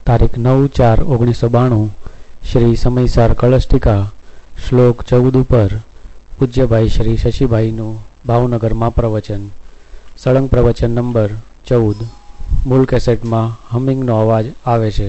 તારીખ 9/4/1992 શ્રી સમયસાર કળશ ટીકા શ્લોક 14 ઉપર પૂજ્યભાઈ શ્રી શશીભાઈનું ભાવનગરમાં પ્રવચન. સળંગ પ્રવચન નંબર 14. મૂળ કેસેટમાં હમિંગનો અવાજ આવે છે.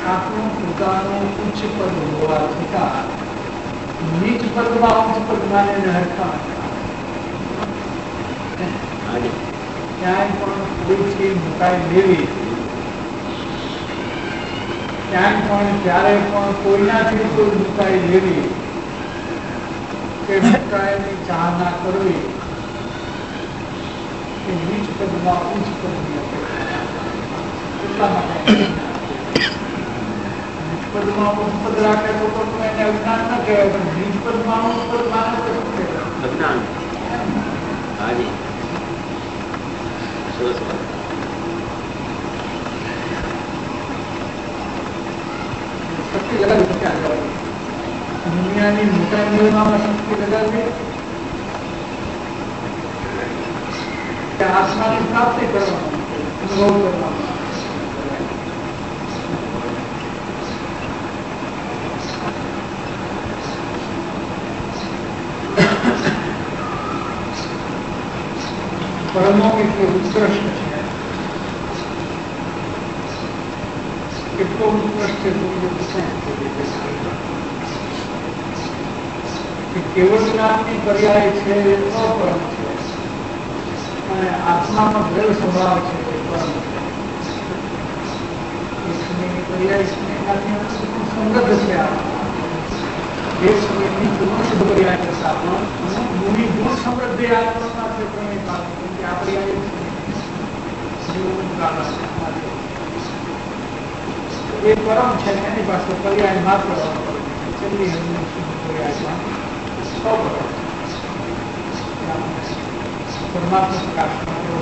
આપણું પોતાનું ઉચ્ચ પદ હોવા છતાં નીચ પદમાં ઉચ્ચ પદમાં હરખા ક્યાંય પણ કોઈથી મુકાઈ લેવી, ક્યાંય પણ ક્યારે પણ કોઈનાથી કોઈ મુકાઈ લેવી કે મુકાઈની ચાહના કરવી કે નીચ પદમાં ઉચ્ચ પદની અપેક્ષા એટલા માટે નીચ પદમાં ઉચ્ચ પદ રાખે તો એને અજ્ઞાન ન કહેવાય, પણ નીચ પદમાં ઉચ્ચ પદ માને તો શું કહેવાય? અજ્ઞાન. હાજી, સરસ વાત. શક્તિ લગાવી ક્યાં લગાવી? દુનિયાની મોટા નિયમોમાં શક્તિ લગાવી કે આત્માની પ્રાપ્તિ કરવાનું, અનુભવ કરવાનો. પરમો કેટલો ઉત્કૃષ્ટ છે, કેટલો ઉત્કૃષ્ટ છે, કેવળ જ્ઞાનની પર્યાય છે એ અપરમ છે, અને આત્માનો દ્રઢ સ્વભાવ છે એ પરમ છે. પર્યાય સંગત છે. એક સમયની ગુણ પર્યાય કરતા પણ ગુણ સમૃદ્ધિ આત્મા છે એ પરમ છે, એની પાસે પર્યાય માત્ર પરમાત્મા પ્રકાશ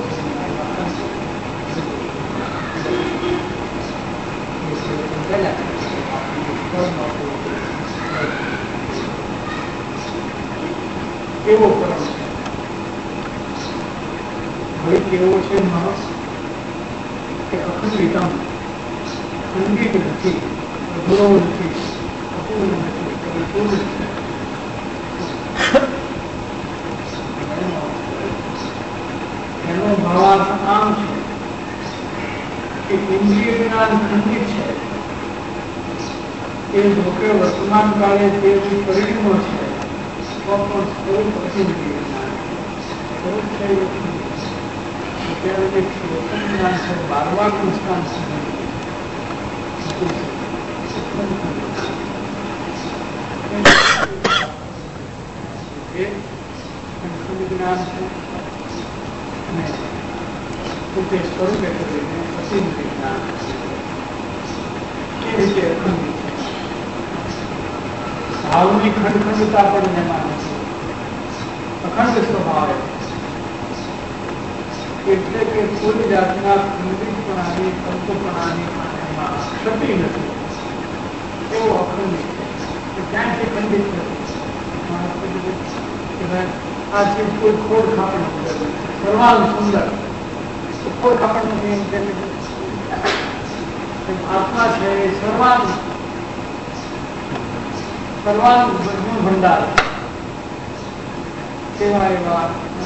એવો પરમ છે. હવે કેવો છે મહસ કે અખંડિતમ, ખંડિત નથી, અધૂરો નથી, અપૂર્ણ નથી, પરિપૂર્ણ છે. એનો ભાવાર્થ આમ છે કે ઇન્દ્રિય જ્ઞાન ખંડિત છે, એ જોકે વર્તમાન કાળે જે પરિણમો છે તો પણ સ્વરૂપ અતિન્દ્રિય જ્ઞાન સ્વરૂપ છે. અત્યારે જે શ્લોકન જ્ઞાન છે 12મા પુસ્તકાંત જ્ઞાન છે અને પોતે સ્વરૂપે કરીને અતિન્દ્રિય જ્ઞાન એ રીતે અખંડિત છે. ભાવની ખંડખંડતા પણ એમાં નથી, અખંડ સ્વભાવ એટલે કે કોઈ જાતના ખંડિતપણાની કંપપણાની એમાં ક્ષતિ નથી, એવો અખંડિત છે. ક્યાંથી ખંડિત નથી? આ ચીજ કોઈ ખોડ ખાપણ નથી, સર્વાંગ સુંદર, ખોડ ખાપણ નથી. આત્મા છે એ સર્વાંગ ગુણ ભંડાર એવા એવા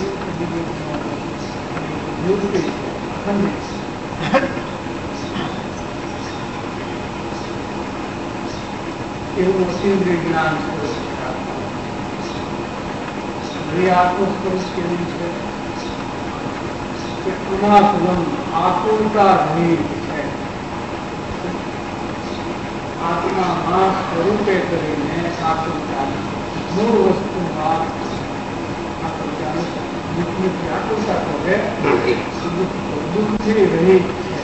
એવું અતિન્દ્રિય જ્ઞાન છે. આત્મસ્વરૂપ કેવું છે કે અનાકુલમ, આકુલતા રહિત છે. આત્મામાં સ્વરૂપે કરીને આકુલતા મૂળ વસ્તુમાં આકુલતા દુઃખની આકુલતા કરે, દુઃખથી રહિત છે.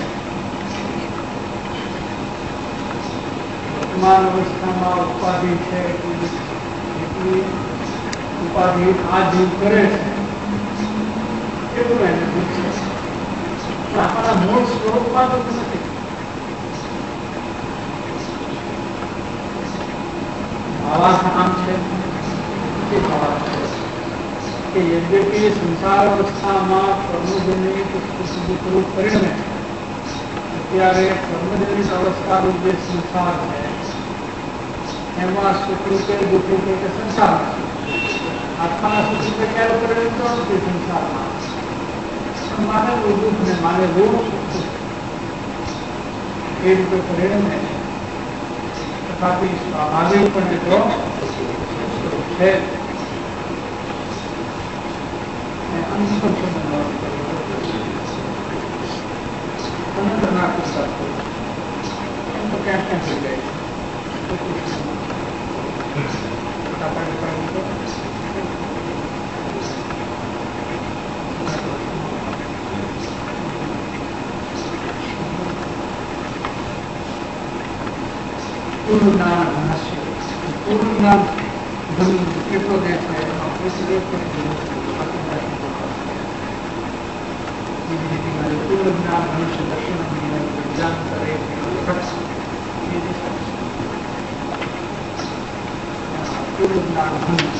વર્તમાન અવસ્થામાં ઉપાધિ છે, એટલી ઉપાધિ આ જીવ કરે છે એટલું એને દુઃખ છે. આપણા મૂળ સ્વરૂપમાં દુઃખ નથી. ભાવાર્થ આમ છે કે યદ્યપિ સંસાર અવસ્થામાં કર્મજનિત સુખરૂપ પરિણમે, અત્યારે કર્મજનિત અવસ્થા રૂપ જે સંસાર છે એમાં સુખરૂપે દુઃખરૂપે કે સંસાર આત્માના સુખરૂપે ક્યારે પરિણમતો નથી સંસારમાં. માનેલું દુઃખ ને માનેલું એ રીતે પરિણમે તથાપિ સ્વાભાવિકપણે તો છે. પૂર્વ જ્ઞાન પૂર્વ જ્ઞાન કેટલો દે છે પૂર્વ જ્ઞાન મનુષ્ય દર્શન વિજ્ઞાન કરે પૂર્વ જ્ઞાન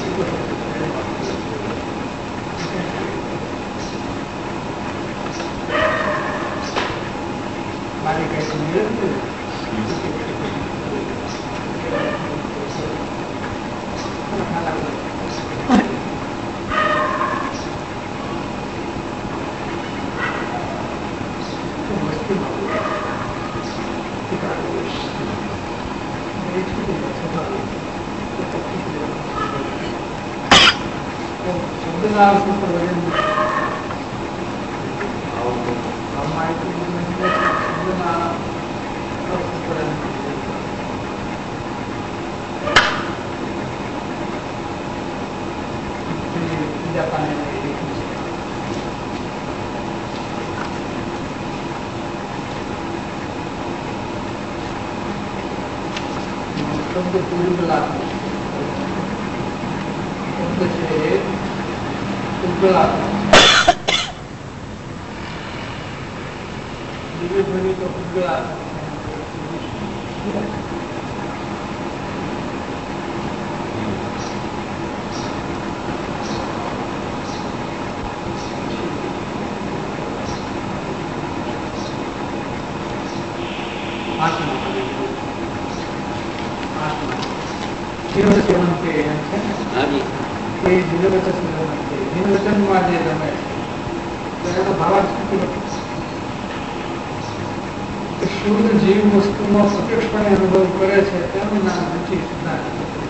મારી કઈ શુદ્ધ જીવ વસ્તુનો પ્રત્યક્ષપણે અનુભવ કરે છે તેનું નામ રુચિ સિદ્ધાંત.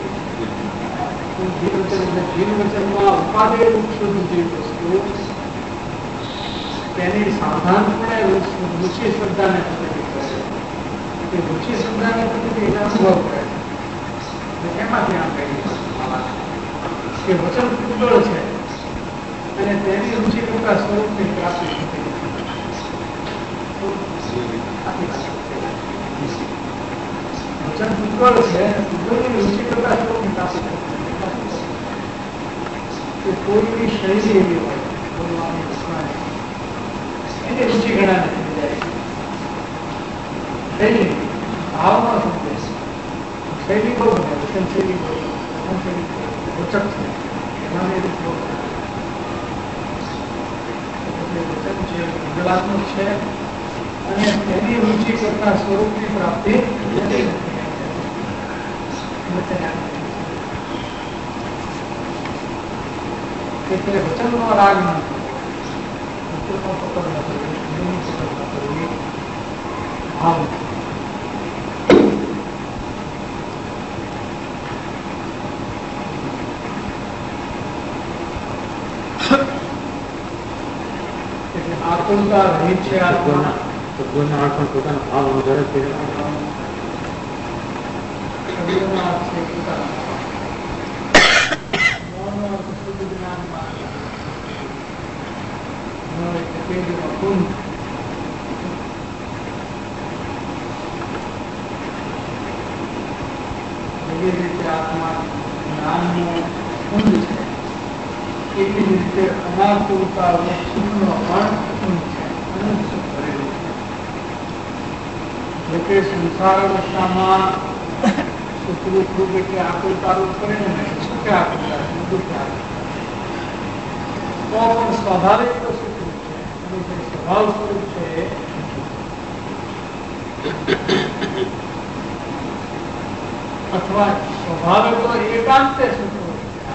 જીવ વચનમાં ઉપાદેય શુદ્ધ જીવ વસ્તુ તેની સાવધાનપણે રુચિ શ્રદ્ધાને પ્રતિક્રિયા કરે છે. રુચિ શ્રદ્ધાને પ્રતિક્રિયા અનુભવ કરે છે. એમાંથી આમ કહીએ કે વચન પુષ્કળ છે અને તેની રુચિ કરતા સ્વરૂપની પ્રાપ્તિ થતી વચન પુષ્કળ છે પુષ્કળની રુચિ કરતા સ્વરૂપની પ્રાપ્તિ થતી કોઈની શૈલી એવી હોય બોલવાની એની રુચિ ઘણા નથી જાય શૈલી ભાવમાં સમજે શૈલી બહુ બને વચન શૈલી બહુ રોચક છે વચન છે ગુજરાતનું છે અને તેની રુચિ કરતા સ્વરૂપની પ્રાપ્તિ એટલે વચનનો રાગ નથી પકડ ન કરવી ભાવ આકુલતા રહિત છે આત્મા શબ્દોના અર્થ પણ પોતાનો ભાવ અનુભવે છે. એવી રીતે આત્મા જ્ઞાનનું કુંડ છે એવી રીતે અનાકુલતા સુખનો પણ કુંડ છે. જોકે સંસાર અવસ્થામાં સુખરૂપ રૂપ એટલે આકુલતારૂપ કરે ને સુખે આકુલતા દુઃખે આકુલતા તો પણ સ્વાભાવિક તો સુખરૂપ છે અને જે સ્વભાવ સ્વરૂપ છે અથવા સ્વભાવે તો એકાંતે સુખરૂપ છે.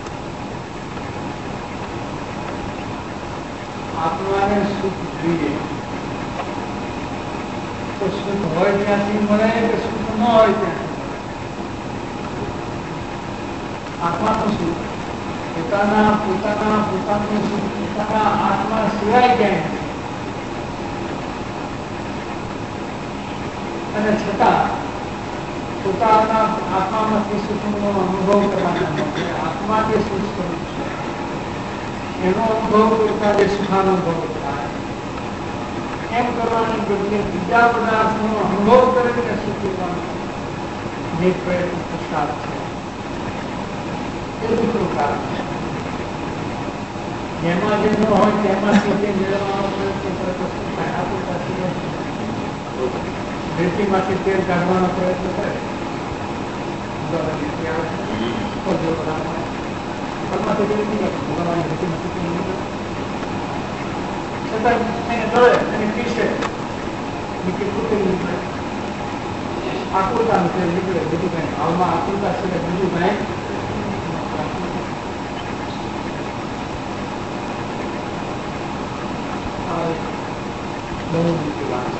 આત્માને સુખ જોઈએ તો સુખ હોય ત્યાંથી મળે કે સુખ ન હોય ત્યાંથી આત્માનું સુખ પોતાનું સુખ પોતાના આત્મા સિવાય ક્યાંય નથી. અને છતાં પોતાના આત્મામાંથી સુખનો અનુભવ કરવાના માટે આત્મા જે સુખ સ્વરૂપ છે એનો અનુભવ કરતા જે સુખાનુભવ થાય એમ કરવાની બદલે બીજા પદાર્થનો અનુભવ કરીને સુખ લેવાનો જે પ્રયત્ન પુરુષાર્થ છે એ દુઃખનું કારણ છે. જેમાં જે ન હોય તેમાંથી જે મેળવવાનો પ્રયત્ન કરે તો શું થાય? આપણી રેતીમાંથી તેલ કાઢવાનો પ્રયત્ન કરે આકૃતા નીકળે બીજું કઈ હાલમાં આકૃતા છે બીજું કઈ બહુ મોટી વાત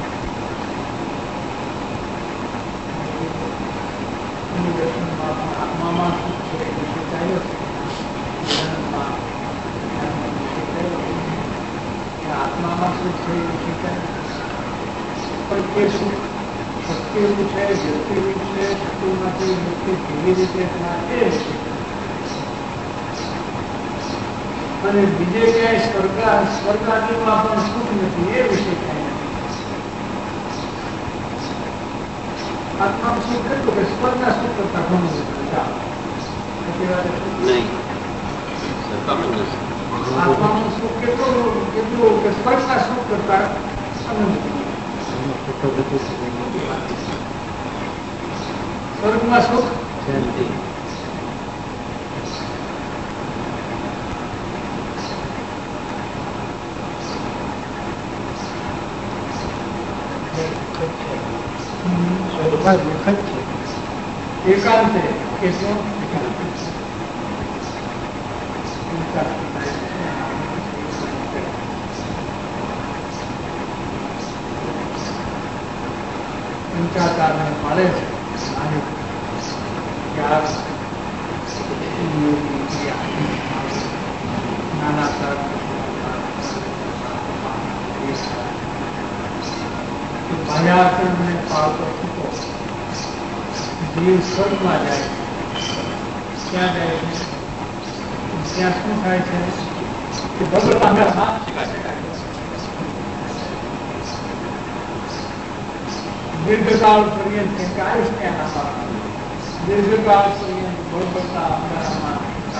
છે. આત્મામાં સુખ છે એ વિશે ચાલ્યો છે આત્મામાં સુખ છે એ વિશે ચાલ્યો પણ તે સુખ શક્તિનું છે વ્યક્તિનું છે શક્તિમાંથી વ્યક્તિ કેવી રીતે થાય એ અને બીજે ક્યાંય સ્વર્ગાદીમાં પણ સુખ નથી એ વિશે થાય. આત્માનું સુખ કેટલું કે સ્વર્ગના સુખ કરતા ઘણું આત્માનું સુખ કેટલું કે સ્વર્ગના સુખ કરતા સ્વર્ગમાં સુખ એકાંતે કેટલો ઊંચાતાને મળે છે નાના ભાયાચરણને પાવતો છૂટો જીવ સ્વર્ગમાં જાય ક્યાં જાય છે ત્યાં શું થાય છે કે ભગવાન દીર્ઘકાળ પર્યંત આયુષ ત્યાં દીર્ઘકાળ પર્યંત ભગવતા અંધારામાં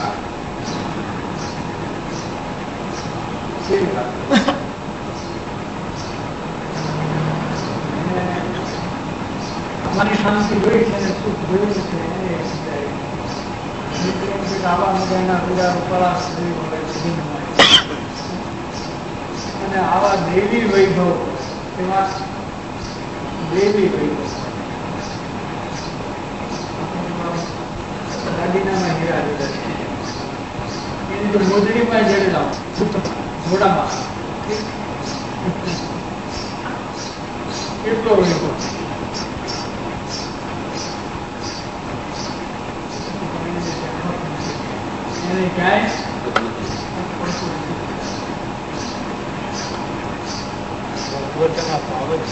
અમારી શાંતિ જોઈ છે અને સુખ જોયું છે આવા મજાના પૂરા ઉપવાસ અને આવા દેવી વૈભવ એવા દેવી વૈભવ દાદીનામાં હીરા લીધા છે એની તો મોજડીમાં જડેલા ઘોડામાં એટલો વૈભવ એને ક્યાંય ભગવતના ભાવ જ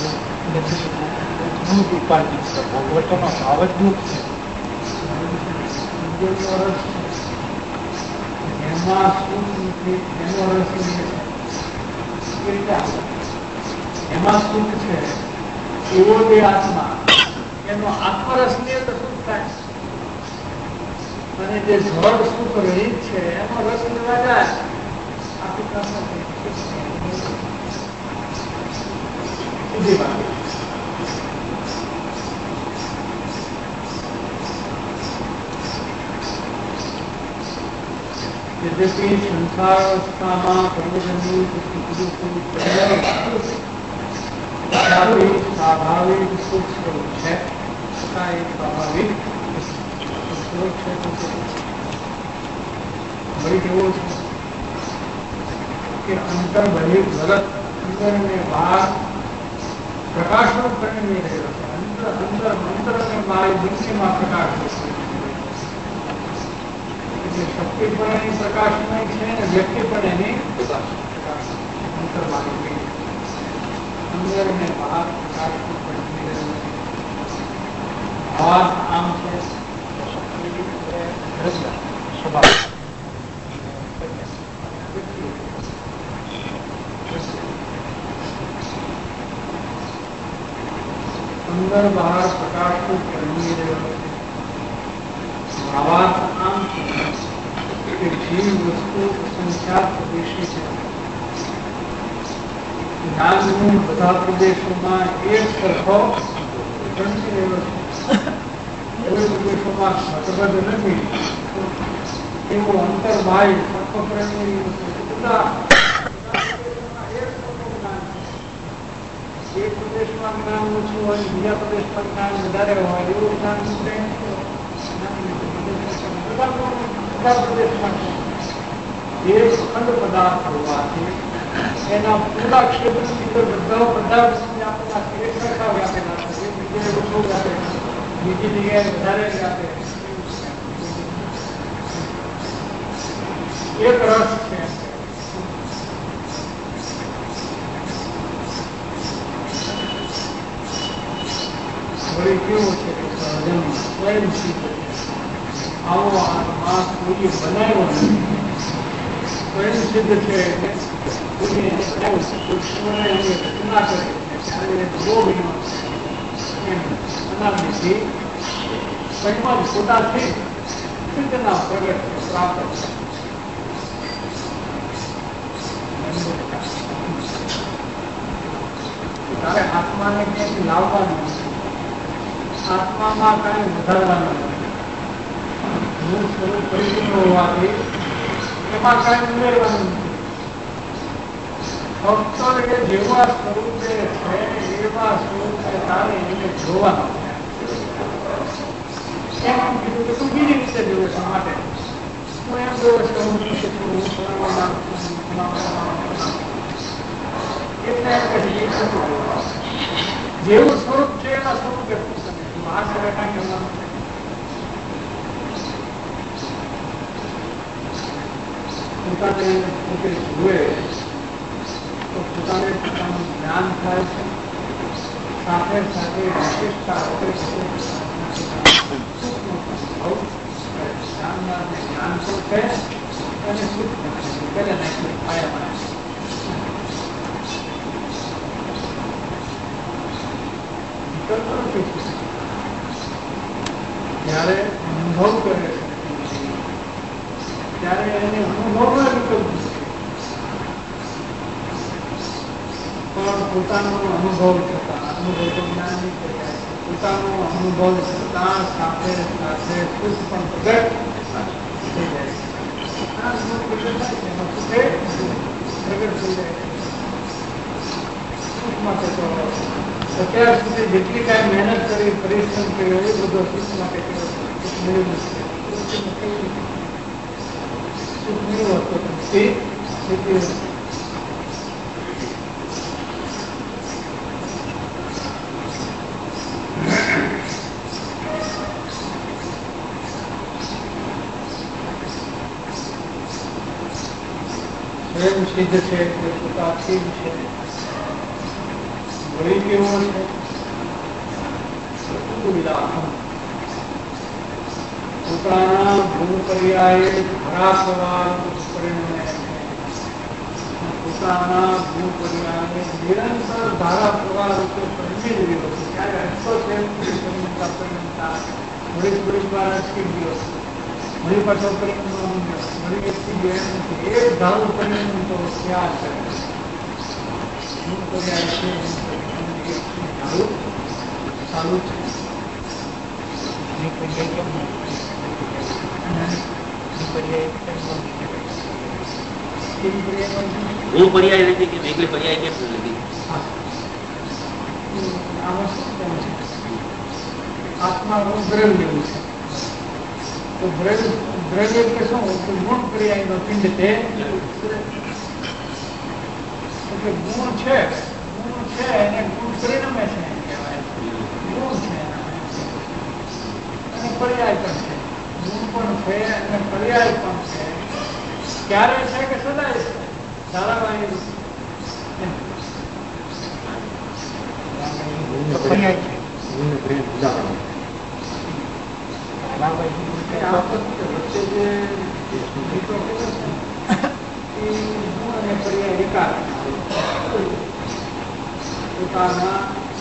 ઉપાધિ છે. ભગવતનો ભાવ જ દુઃખ છે. એમાં સુખ નથી એનો રસ એમાં સુખ છે એવો જે આત્મા એનો આત્મરસ લે તો સુખ થાય અને જે જળ સુખ રહિત છે એનો રસ લેવા જાય આખી સીધી વાત. यद्यपि संसारावस्थाમાં પ્રબોધનની સ્વાભાવિક સુખ સ્વરૂપ છે છતાં એ સ્વાભાવિક સ્વરૂપ છે વળી કેવો છે કે અંતર બહિર જગત અંદર ને બહાર પ્રકાશરૂપ કરીને રહેલો છે. અંદર મંત્ર અને બહાર દૃષ્ટિમાં પ્રકાશ શક્તિ પણ એની પ્રકાશમય છે અને વ્યક્તિ પણ એની અંતર્વાહી અંદર અને બહાર પ્રકાશનું પડતી રહ્યું છે. ભાવ આમ છે સ્વભાવ અંદર બહાર પ્રકાશનું પડતી રહ્યું છે. ભાવાર્થ આમ છે કે જીવ વસ્તુ સંખ્યા પ્રદેશી છે. જ્ઞાનનું બધા પ્રદેશોમાં એક સરખો બની રહ્યો છે. કોઈ પ્રદેશોમાં ઘટબદ્ધ નથી એવો અંતર બાહ્ય સર્વપ્રેમી બધા એક પ્રદેશમાં જ્ઞાન ઓછું હોય બીજા પ્રદેશમાં જ્ઞાન વધારે હોય એવું જ્ઞાન બધા પ્રદેશમાં એક અખંડ પદાર્થ હોવાથી એના પૂરા ક્ષેત્રની અંદર બધા પદાર્થોને આપણા એક સરખા વ્યાપેલા છે. બીજે ઓછું વ્યાપે, બીજી જગ્યાએ વધારે વ્યાપે. એક રસ છે. વળી કેવું છે કે સહજમ સ્વયં સિદ્ધ આવો આત્મા કોઈ બનાવ્યો નથી. સ્વયં સિદ્ધ છે એટલે રચના કરે ત્યારે અનાદિથી સ્વયં જ પોતાથી સિદ્ધના પ્રગટ પ્રાપ્ત તારે આત્માને ક્યાંથી લાવવાનું આત્મામાં કઈ વધારવાનું મૂળ સ્વરૂપ પરિપૂર્ણ હોવાથી એમાં કઈ ઉમેરવાનું ફક્ત એ જેવા સ્વરૂપે છે એવા સ્વરૂપે તારે એને જોવાનું. એમ કીધું કે તું બીજી રીતે જોવે છે માટે હું એમ જોવે છે હું એટલે જેવું સ્વરૂપ છે એના સ્વરૂપે આ સિવાય કાંઈ કરવાનું પોતાને પોતે જુએ તો પોતાને પોતાનું જ્ઞાન થાય છે. સાથે સાથે વિશેષતા જ્ઞાન તો છે અને સુખ જ્યારે અનુભવ કરે છે ત્યારે એને અનુભવના વિકલ્પ પણ પોતાનો અનુભવ થતા અનુભવ તો જ્ઞાન નહીં કહેવાય. પોતાનો અનુભવ થતા સાથે સાથે સુખ પણ પ્રગટ થઈ જાય છે. પ્રગટ થઈ જાય સુખ માટે તો અત્યાર સુધી જેટલી કાંઈ મહેનત કરી પરિશ્રમ કર્યો એ બધો સુખ માટે કર્યો સુખ નહીં હોતો સ્વયં સિદ્ધ છે તે પોતાથી છે. વળી કેવો છે પોતાના ગુણ પર્યાય ખરા પ્રવાહ પરિણમે પોતાના ગુણ પર્યાય નિરંતર ધારા પ્રવાહ રૂપે પરિણી રહ્યો છે. ત્યારે અટકો છે પરિણમતા વળી થોડીક વાર અટકી ગયો વળી પાછો પરિણમ વળી અટકી ગયો એમ નથી. એક ધારું પરિણમ તો ત્યાં છે ગુણ પર્યાય છે ચાલુ છે. હું પર્યાય નથી કે એકલી પર્યાય કેમ નથી? આત્મા દ્રવ્ય જેવું છે તો દ્રવ્ય એટલે શું ગુણ પર્યાય નો પિંડ તે એટલે ગુણ છે એને ગુણ પરિણમે છે એમ કહેવાય. ગુણ છે અને પર્યાય પણ છે. ગુણ પણ છે અને પર્યાય પણ છે. ક્યારે છે કે સદાય છે? ધારાવાહી પર્યાય છે. વચ્ચે જે ગીતો કહે છે એ ગુણ અને પર્યાય વિકાર પોતાના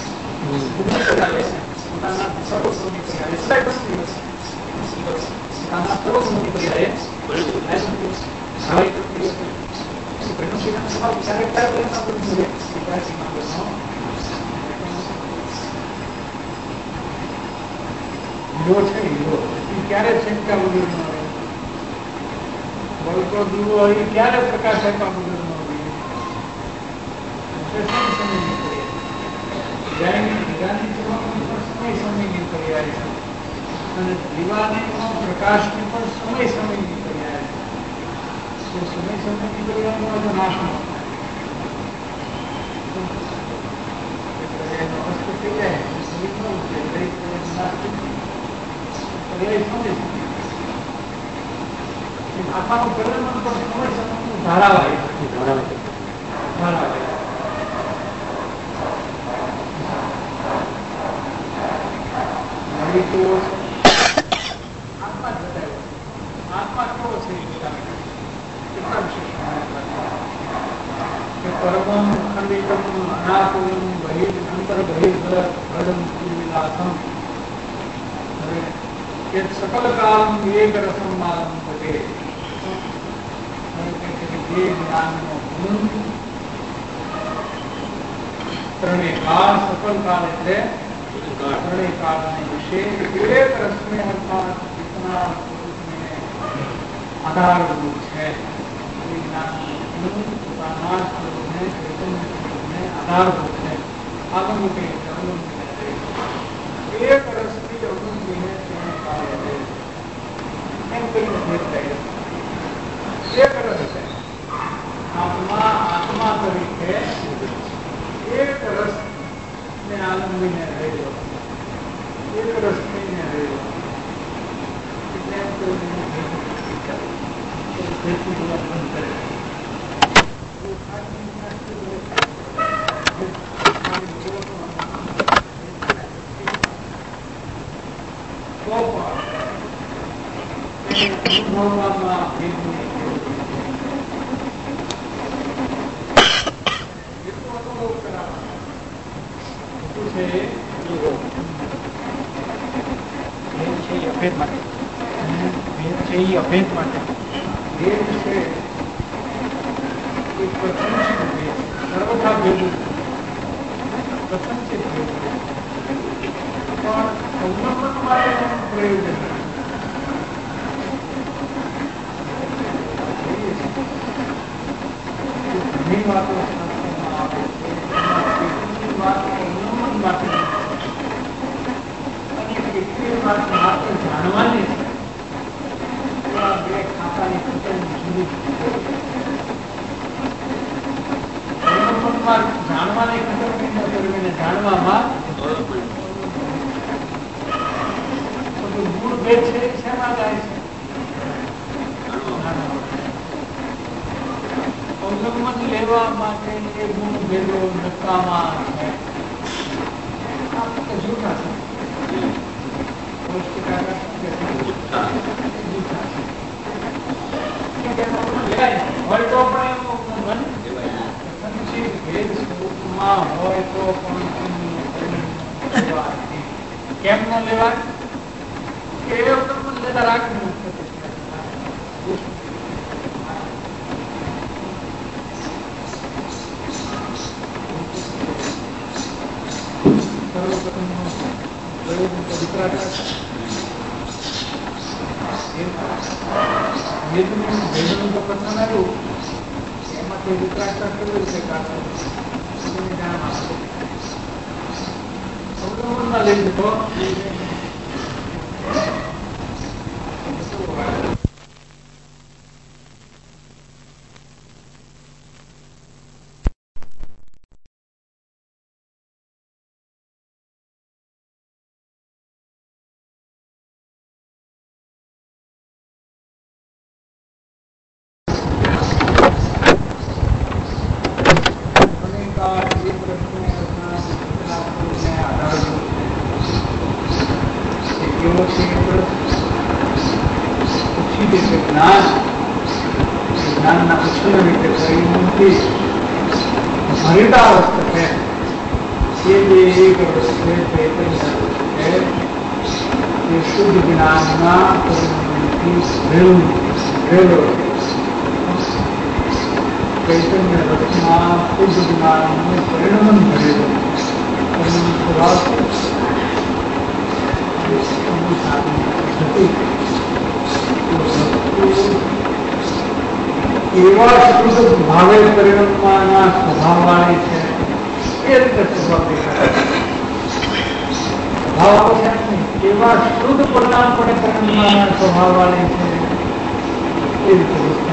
પોતાના સ્વરૂપની પર્યાય પોતાના સ્વરૂપની પર્યાય હીરો છે. હીરો ક્યારે છેંકા વગર ન હોય. બળતો દીવો હોય ક્યારે પ્રકાશ આપ્યા વગર ન હોય. સમયની પર્યાય છે અને દીવાની પ્રકાશની પણ સમયની પર્યાય છે. સમયની પર્યાયનો તો નાશ ન આખાનું પરિણામ પણ સમય ધારાવાહિક આત્મા જ બતાવ્યો. આત્મા કેવો છે કેટલા વિશેષ પરમમ ખંડિતમ અનાકુલમ બહિર અંતર બહિર્ગડમ વિલાસમ સકલ કાલમ એક રસમ માલમ ભગે. જે જ્ઞાનનો ગુણ ત્રણેય કાળ સકલ કાળ એટલે ત્રણેય કાળને વિશે એક રસને અર્થાત જીતના સ્વરૂપને આધારભૂત છે. એ જ્ઞાનનું ગુણ પોતાના સ્વરૂપને ચૈતન્ય આધારભૂત છે. આગમુકે એક રસથી અવલંબીને તેને કાળ રહે એમ કરીને ભેદ થાય. એક રસ છે. આત્મા તરીકે એક રસ ને આલંબીને રહ્યો. એક રસ થઈને રહ્યો. અભેદ માટે ભેદ છે એ પ્રથમ છે. સર્વથા ભેદ પ્રથમ છે ભેદ પણ અવલંબન માટે પ્રયોજન ઘણી વાતો આવે છે. વાત અવલંબન માટે અને કેટલી વાત માત્ર જાણવાની છે. બે ખાતાની જાણવાની કટોકટી જાણવામાં ગુણ ભેદ છે શેમાં જાય છે? અવલંબન લેવા માટે એ ગુણ ભેદો નકામા છે. આ તો જૂઠા છે. હોય તો પણ ભેદ સ્વરૂપમાં હોય તો પણ કેમ ન લેવાય કે લેતા રાખવું. એમાંથી વિતરાગતા કેવી રીતે કાઢો અવલંબનમાં લઈ જતો રીતે જ્ઞાનના ઉછળ રીતે પરિણમથી ભરિતાવસ્થ છે એ જે એક વસ્તુ ચૈતન્ય છે એ શુદ્ધ જ્ઞાનના પરિણમથી ભરેલો ચૈતન્ય રસમાં શુદ્ધ જ્ઞાનનું પરિણમન ભરેલું એવા શુદ્ધ ભાવે પરિણમવાના સ્વભાવવાળી છે એ રીતે સ્વભાવ દેખાય ભાવ છે એવા શુદ્ધ પરિણામપણે પરિણમવાના સ્વભાવવાળી છે એ રીતે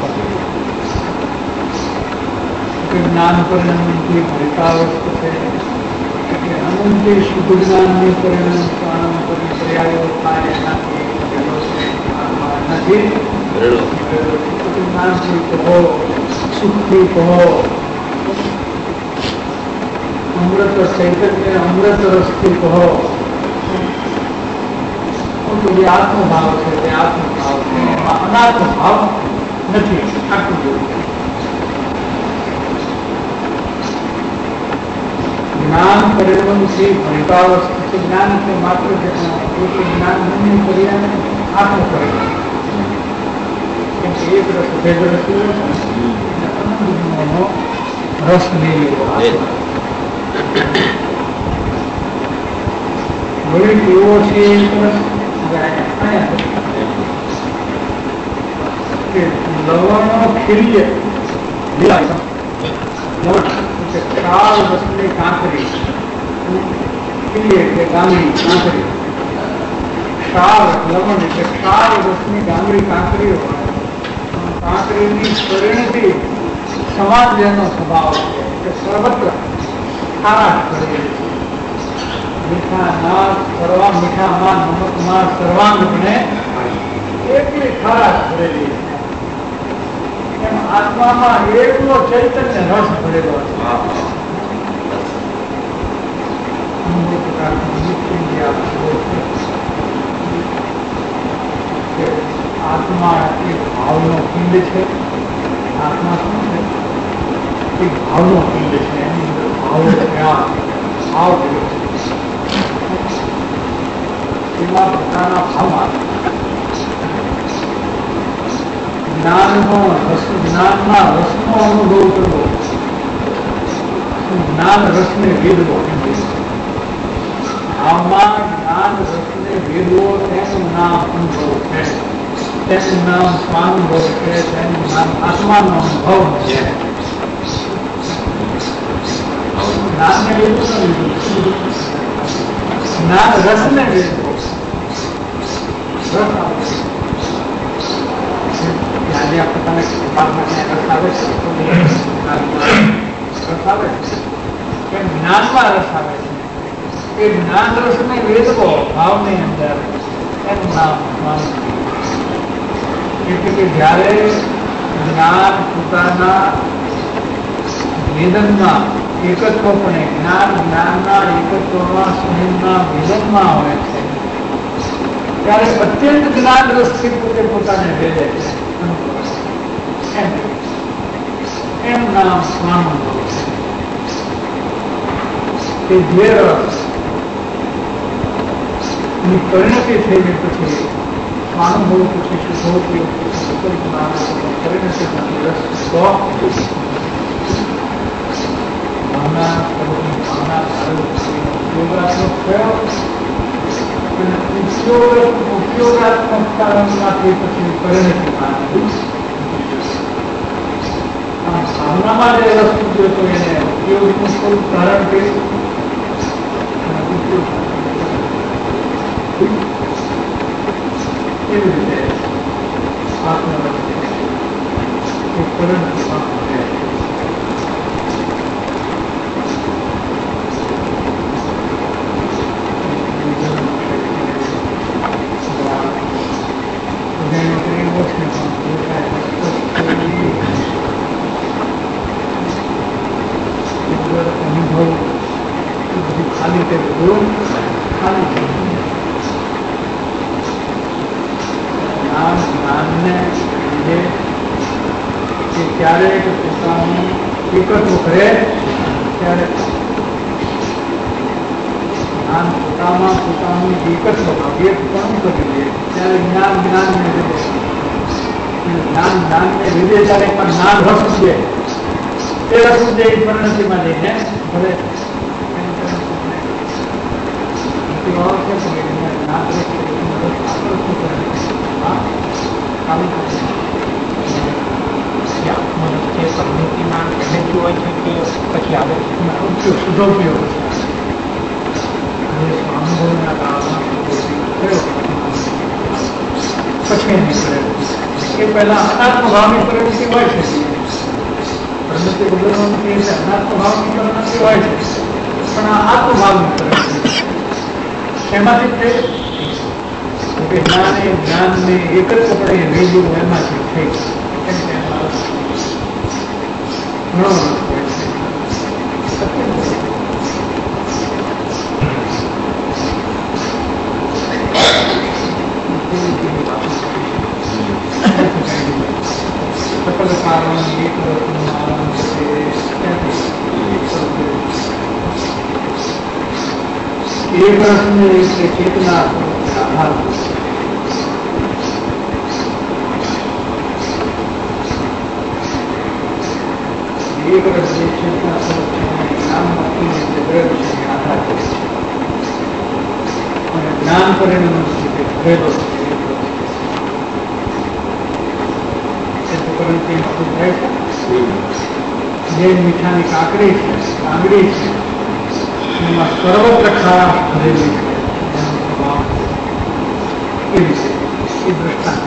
જ્ઞાન પરિણામથી ભરિતાવસ્થ છે એટલે અનંતે શુદ્ધ જ્ઞાનની પરિણામ પર્યાયો થાય એનાથી નથી જ્ઞાનથી કહો સુખથી કહો અમૃત ચૈતન્ય અમૃત રસથી કહો જે આત્મભાવ છે તે આત્મભાવ છે અનાત્મભાવ નથી આટલું જોયું જ્ઞાન પરિણમથી ભરિતાવસ્થ છે જ્ઞાન એટલે માત્ર છે જ્ઞાન નહીં કર્યા આત્મ પરિણામ એક રસ ભેદ રસ રસ લઈ લેવો વળી કેવો છે એક રસ લવણો ખીરીએ કાળ રસની કાંકરી ખીરીએ એટલે ગાંગડી કાંકરી ક્ષાર લવણ એટલે ક્ષાર રસની ગાંગડી કાંકરી હોય કાંકરીની પરિણતિ સમાન જેનો સ્વભાવ છે સર્વત્ર ખારાશ કરેલી છે મીઠામાં નમકમાં સર્વાંગને એટલી ખારાશ ભરેલી છે એમ આત્મામાં એટલો ચૈતન્ય રસ ભરેલો છે આત્મા એ ભાવનો પિંડ છે આત્મા શું છે એ ભાવનો પિંડ છે એની અંદર ભાવ ભાવ એવા પ્રકારના ભાવમાં જ્ઞાનના રસનો અનુભવ કરવો જ્ઞાન રસને વેદવો ભાવમાં જ્ઞાન રસને વેદવો તેનું નામ અનુભવ છે તેનું નામ સ્વાનુભવ છે તેનું નામ આત્માનો અનુભવ છે જ્ઞાનને વેદવું જ્ઞાન રસને વેદવો આજે આપણે તમે રસ આવે છે જ્ઞાનમાં રસ આવે છે એ જ્ઞાન રસને વેદવો ભાવની અંદર એનું નામ એટલે કે જયારે જ્ઞાન પોતાના વેદનમાં એકત્વપણે જ્ઞાનના એકત્વમાં સ્વયંના વેદનમાં હોય છે ત્યારે અત્યંત જ્ઞાન રસથી પોતે પોતાને વેદે છે એમ નામ સ્વાનુભવ છે કે જે રસ ની પરિણતિ થયેલી પછી સ્વાનુભવ પછી શુદ્ધોપયોગ પરિણતિ રસ ભાવના ઉપયોગાત્મક થયો અને ઉપયોગાત્મકતામાંથી પછી પરિણતિ ભાવનામાં જે રસ પૂછ્યો તો એને ઉપયોગનું સ્વરૂપ ધારણ કર્યું એવી રીતે આત્મરસ એ પરિણતિ જ્ઞાન એકત્વ કરે ત્યારે જ્ઞાન પોતામાં પોતાનું એકત્વ એક પણ કરી દે ત્યારે જ્ઞાન જ્ઞાનને લીધે જ્ઞાન જ્ઞાનને લીધે ત્યારે પણ જ્ઞાન રસ છે એ રસ છે એ પરિણતિમાં જઈને ભલે પરિણતિમાં કહેતું હોય છે કે પછી આવે શુદ્ધોપયોગ અનુભવના કાળમાં પછી નીકળે એ પહેલા અનાત્મ ભાવની પરિણતિ હોય છે પરિણતિ બદલવાની એટલે અનાત્મ ભાવની પરિણતિ હોય છે પણ આ આત્મભાવની પરિણતિ એમાંથી થઈ જ્ઞાનને એકત્ર પડે વેગું એમાંથી થઈ ઘણો સકલ કારણ એક રસને ચેતના આધાર એક રસ જે ચેતના જ્ઞાનમાંથી આધાર કરે છે અને જ્ઞાન પરિણામ ભેદો જે મીઠાની કાકડી છે આંગળી છે એમાં સર્વત્ર ખાસ ભરેલી છે એ રીતે એ દ્રષ્ટાંત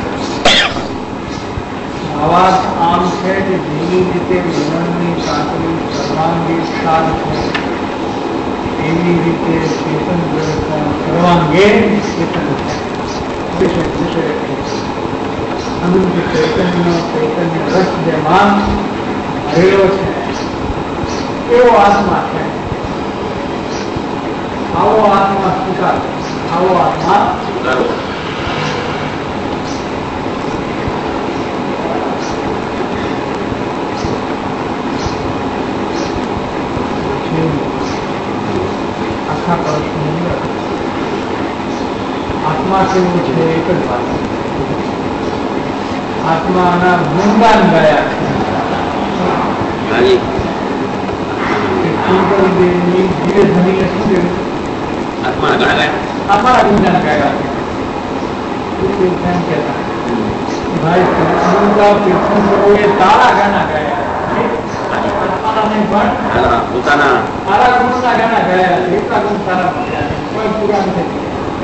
આવા આમ છે કે જેવી રીતે જીવનની કાકડી સર્વાંગી સાર છે એવી રીતે ચેતન સર્વાંગે ચેતન છે અનંત ચૈતન્ય રસ જેમાં ભરેલો છે એવો આત્મા છે આવો આત્મા સ્વીકાર આવો આત્મા સ્વીકારો આખા વર્ષની અંદર આત્મા કેવું છે એક જ વાત આત્માના ગુણગાન ગયા હાજી આત્માના ઘણા ગયા આત્માના ગુણગાન ગયા ભાઈ તારા ગાના ગયા પોતાના તારા ગુણના ગાના ગયા એટલા ગુણ તારા કોઈ પૂરા નથી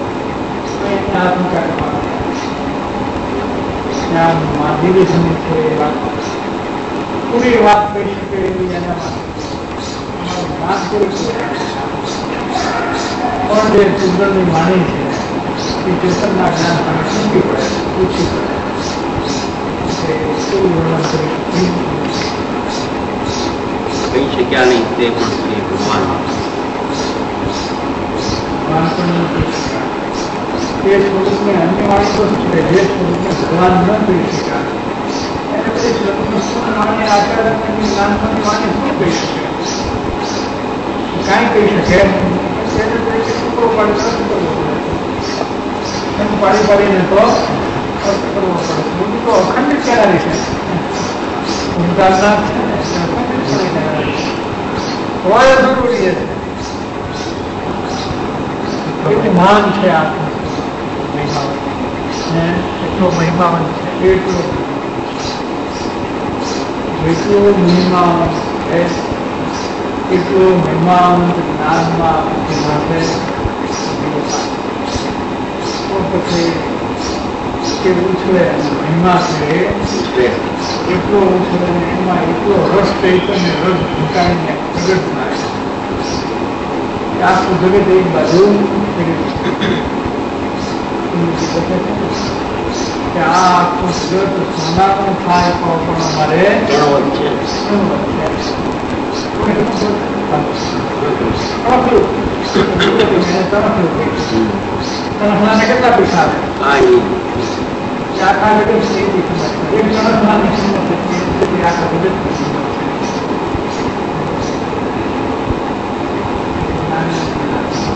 ત્યાં માધીરી સમય છે પૂરી વાત કરી શકે એવી એનામાં વાત કરી પણ જે સુંદરની વાણી છે એ ચેતનના જ્ઞાન સામે શીખવી પડે પૂછવી પડે શું વર્ણન કરી કહી શક્યા નહીં તે પણ ભગવાન એ સ્વરૂપને અન્ય વાણી તો છે જે સ્વરૂપને ભગવાન ન કરી શકાય એને પછી સ્વરૂપની આચાર્યની જ્ઞાનની વાણી શું કહી શકે કાંઈ કહી શકે એને ટુકડો પાડી એમ પાડી પાડીને તો અર્થ કરવો પડે બધું તો અખંડિત કરાવી છે ઉદાહરણના અખંડિત હોય જરૂરી છે કેટલી મહાન છે આત્મા એટલો મહિમાવંત છે એટલો મહિમાવંત છે એટલો મહિમાવંત જ્ઞાનમાં માટે પછી કેવું છે મહિમા છે એટલો ઉછળે એમાં એટલો રસ ચૈતન્ય રસ ઢૂંકાઈને પ્રગટ થાય આખું જગત એક બાજુ કે આ આખું જગત સોનાનું થાય તો પણ અમારે કેટલા પૈસા આવે આખા જગત એક આખા જગત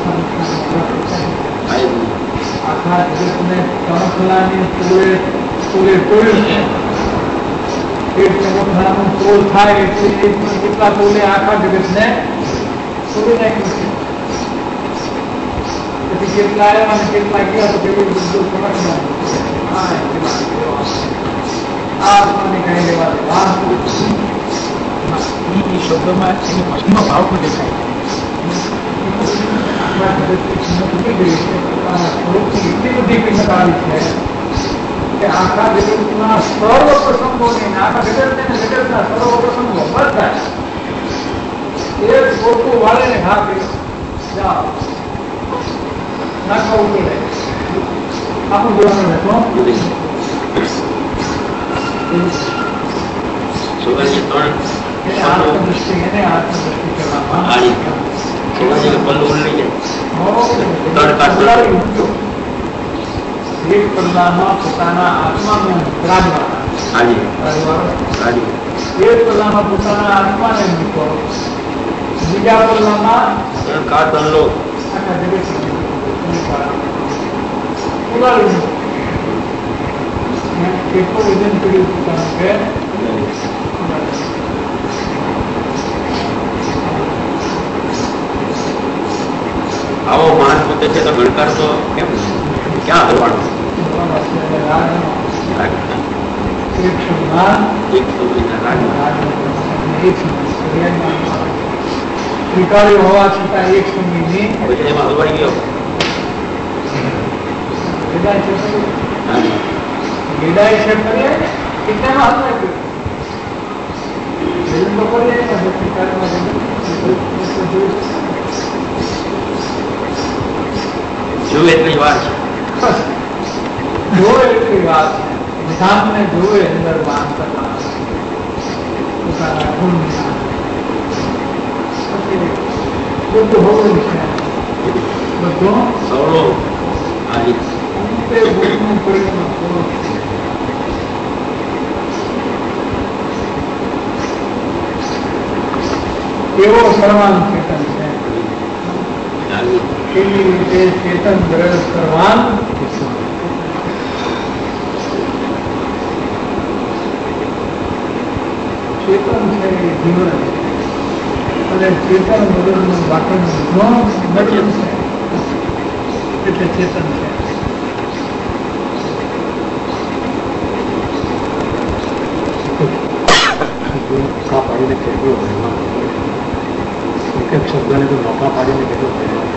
આખા જગતને ચમકલાની તોલે તોડ્યું છે. એક ચમકલાનું તોલ થાય એટલે કેટલા તોલે આખા જગતને તોડી નાખ્યું છે. પછી કેટલા આવ્યા અને કેટલા ગયા તો કેવું બધું ચમકના આત્માને કઈ લેવા એ શબ્દોમાં એની પછીનો ભાવ પણ દેખાય. આખા જગતના સર્વ પ્રસંગોને આખા જગતના સર્વ પ્રસંગો બધા એક પોતું વાળે ને ઘા જાઓ નાખવું પડે આખું જોવાનું હતો. આત્મદૃષ્ટિ એક પલ્લામાં પોતાના આત્માને બિરાજવા, એક પલ્લામાં પોતાના આત્માને મૂકો, બીજા પલ્લામાં આખા જગત કેટલો વજન કર્યું પોતાનું કે આવો માણસ પોતે છે તો ગણકાર તો કેમ ક્યાં હલવાનો? સ્વીકાર્યો હોવા છતાં એક સમયની એમાં હલવાઈ ગયો. ગેડાય છે કરીએ કેટલામાં હલવાઈ ગયું. જોવે એટલી વાત છે. જોવે એટલી વાત છે. વિધાનને જોવે અંદર વાત કરવા પોતાના ગુણ બધું હોવું છે. બધું સવળો ગુણનું પરિણામ થોડું એવો સર્વાંગ ચેતન છે. કેવી રીતે ચેતન દ્રઢ સર્વાંગ ચેતન છે એ જીવન અને ચેતન વગરનું બાકીનું ઘણું વચન છે એટલે ચેતન છે. નૌકા પાડીને કેટલો એક એક શબ્દને તો નૌકા પાડીને કેટલો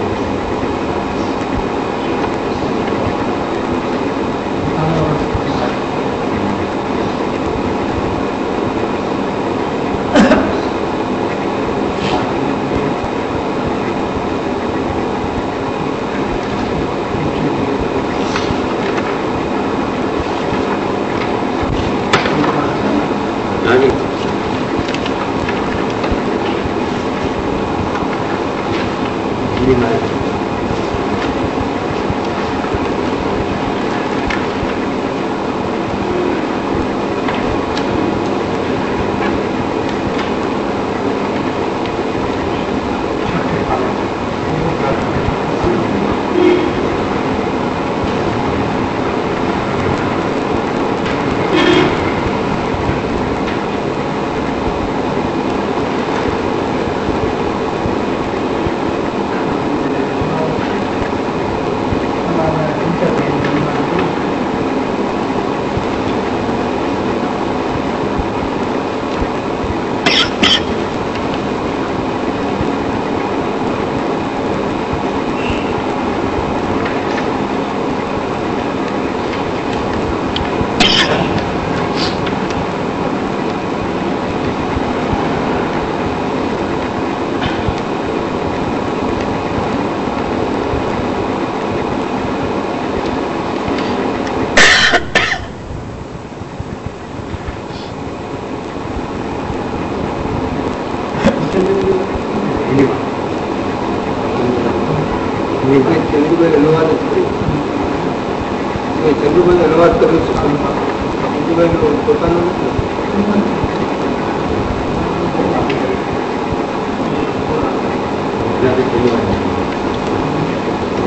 ચંદ્રુભાઈ અનુવાદ જ કર્યો. ચંદ્રુભાઈ અનુવાદ કર્યો છે. ચંદ્રુભાઈ પોતાનું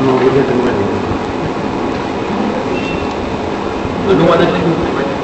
અનુવાદ એટલે શું?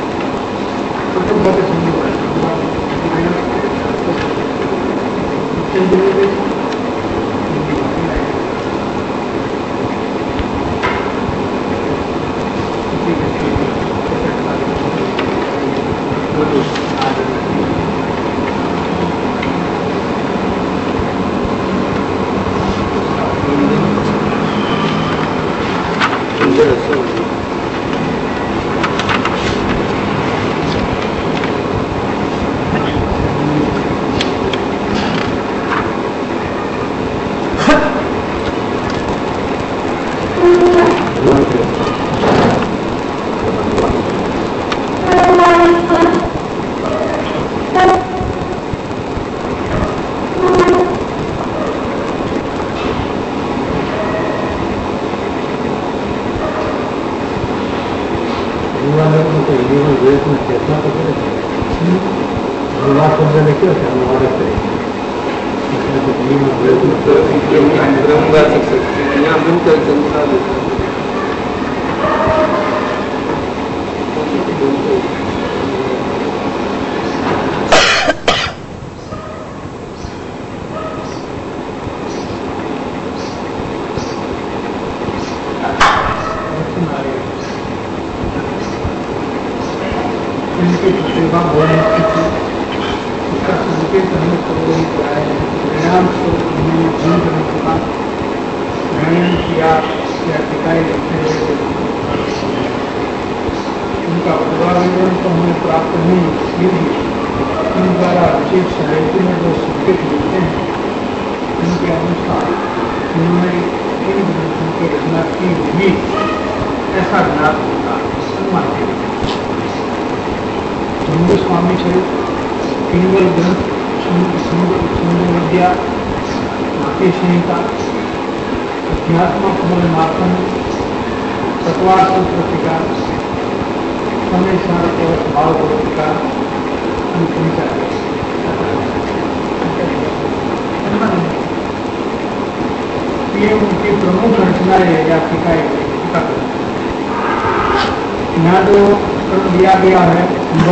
यहाँ जो क्रम दिया गया है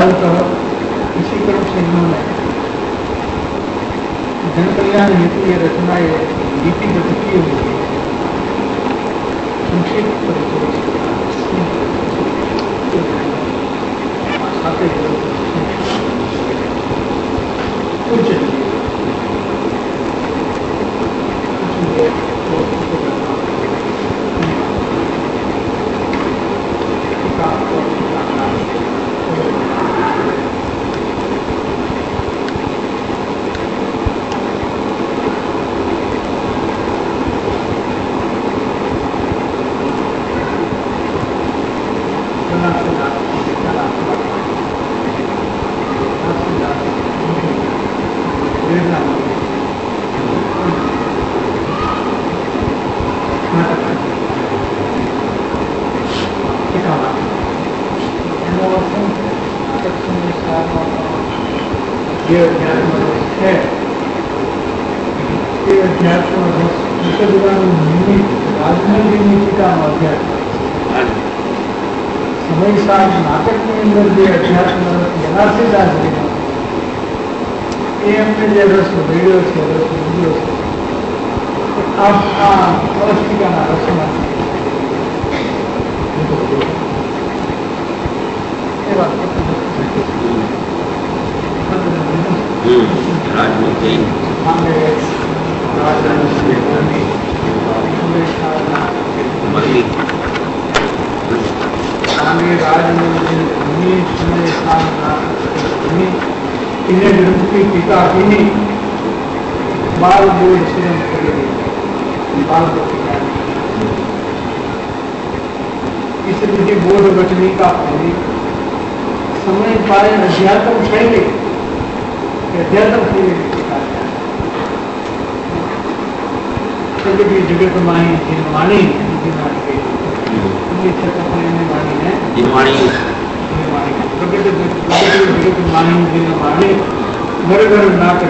इसी क्रम से इन्होंने जन कल्याण हेतु ये रचनाएं नीतिगत की हुई है। संक्षिप्त नाटक के अंदर जो अध्यात्म यथार्थदास एमने रस रेडियो से रस वीडियो से आप अवस्थिका ना रचना इन्हें ग्रंथ की पिता इन्हीं बाल बोल सिरम बाल इसलिए बोध बचने का समय पाए अध्यात्म शैली अध्यात्म शैली जगत माही जिनवाणी प्रकट जगत माही जिनवाणी घर घर नाटक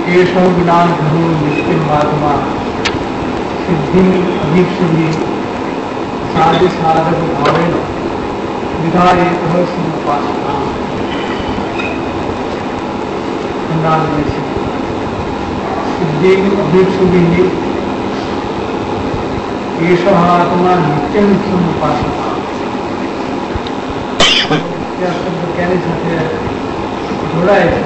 केशव ज्ञान गुरु नित्य महात्मा सिद्धि अधिक सिद्धि साधि साधक भावे विधायक सिंहासना सिद्धि अधिक सिद्धि केशव आत्मा नित्य उपासना शब्द कहने से जोड़ाए थे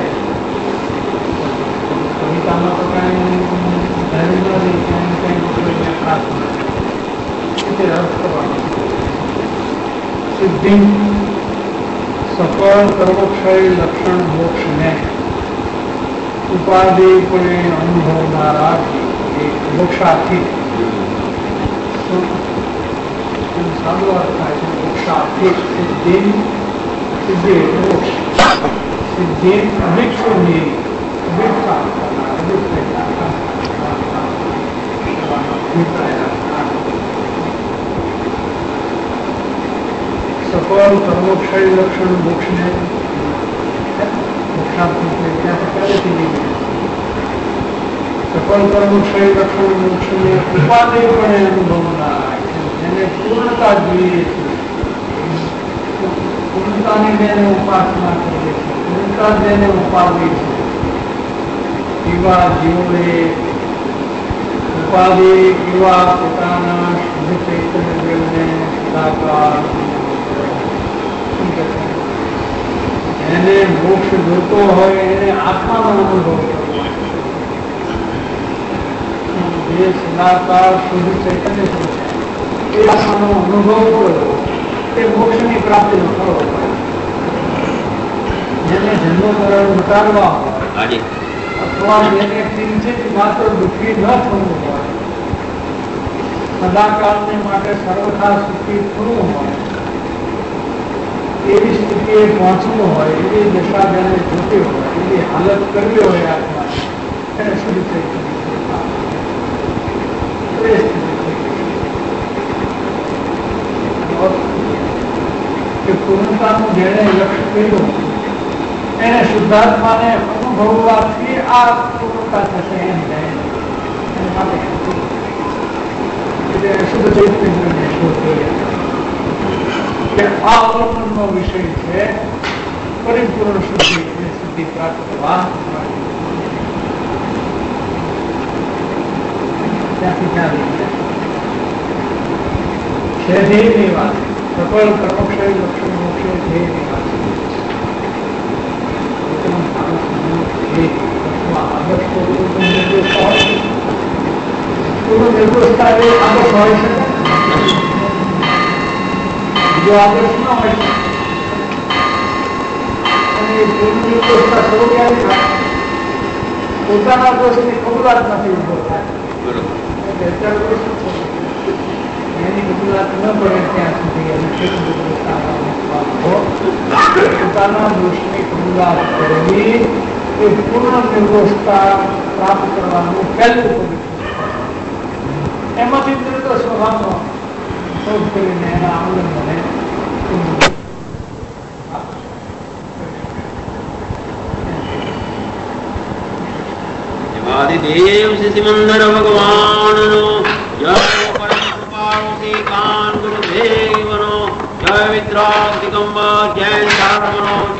कविताમાં તો કઈ ધર્મ નથી કઈ કઈ પ્રાર્થના એટલે અર્થ કરવાનો સિદ્ધિ સફળ કર્મક્ષય લક્ષણ મોક્ષને ઉપાધિપણે અનુભવનારા મોક્ષાર્થી સાદો અર્થ થાય છે મોક્ષાર્થી સિદ્ધિ સિદ્ધિ મોક્ષ સિદ્ધિ અભિક્ષુની સફળ કર્મોક્ષય લક્ષણ મોક્ષને સફળ કર્મોક્ષય લક્ષણ મોક્ષને ઉપાધિપણે અનુભવનાર જેને પૂર્ણતા જોઈએ છે પૂર્ણતાની જેને ઉપાસના કરીએ છીએ પૂર્ણતા જેને ઉપાધિ છે એવા જીવોને ઉપાધિ એવા પોતાના શુદ્ધ ચૈતન્ય દેવને સદાકાળ એને મોક્ષ જોતો હોય એને આત્માનો અનુભવ કરવો જે સદાકાળ શુદ્ધ ચૈતન્ય છે એ આત્માનો અનુભવ કરવો તે મોક્ષની પ્રાપ્તિનો ખરો જેને જન્મ મરણ મટાડવા હોય અથવા જેને કિંચિત માત્ર દુઃખી ન થવું હોય સદાકાળને માટે સર્વથા સુખી થવું હોય એવી સ્થિતિએ પહોંચવું હોય એવી દશા જેને જોતી હોય એવી હાલત કરવી હોય આત્મા એને શુદ્ધ થઈ કે પૂર્ણતાનું જેને લક્ષ્ય કર્યું એને શુદ્ધાત્માને અનુભવવાથી આ પૂર્ણતા થશે એમ માટે શુદ્ધ ચૈતન્યને શોધ કે આ અવલોકનનો વિષય છે પરિપૂર્ણ શુદ્ધિ સિદ્ધિ પ્રાપ્ત કરવા ત્યાંથી ક્યાં છે ધ્યેયની વાત સફળ કર્મક્ષય લક્ષણ મોક્ષ ધ્યેયની વાત નિર્દોષતા એ આદર્શ હોય છે બીજો આદર્શ ન હોય છે અને પૂર્ણ નિર્દોષતા શરૂ ક્યારે થાય પોતાના દોષની કબૂલાત નથી ઉભો થાય એની કબૂલાત ન પડે ત્યાં સુધી પોતાના દોષની કબૂલાત કરવી એ પૂર્ણ નિર્દોષતા પ્રાપ્ત કરવાનું પહેલું પગલું એમાંથી નિર્દોષ હોવાનો શોધ કરીને એના અવલંબને દેવ સિમંદર ભગવાનનો જય પરમ કૃપાળુ કાન ગુરુદેવનો જય વિદ્રાગ દિગંબર જૈન ધર્મનો